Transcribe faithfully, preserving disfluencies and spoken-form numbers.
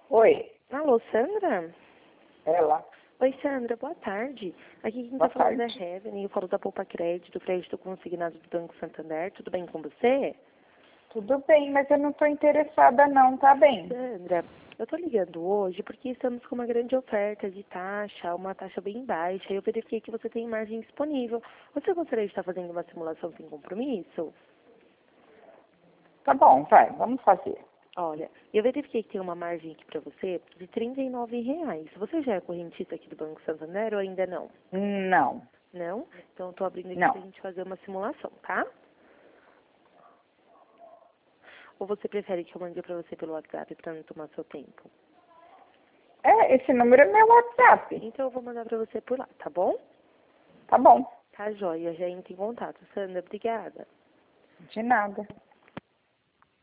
Oi, Alô, Sandra? ela. Oi, Sandra, boa tarde. Aqui quem Boa tá falando tarde. é Heaven, eu falo da Poupa Crédito, crédito consignado do Banco Santander. Tudo bem com você? Tudo bem, mas eu não estou interessada não, tá bem? Sandra, eu tô ligando hoje porque estamos com uma grande oferta de taxa, uma taxa bem baixa. Eu verifiquei que você tem margem disponível. Você gostaria de estar fazendo uma simulação sem compromisso? Tá bom, vai, vamos fazer. Olha, eu verifiquei que tem uma margem aqui para você de trinta e nove reais. Você já é correntista aqui do Banco Santander ou ainda não? Não, Não? Então eu tô abrindo aqui não. pra gente fazer uma simulação, tá? Ou você prefere que eu mande pra você pelo WhatsApp pra não tomar seu tempo? É, esse número é meu WhatsApp. Então eu vou mandar pra você por lá, tá bom? Tá bom, Tá joia, já entra em contato. Sandra, obrigada. de nada.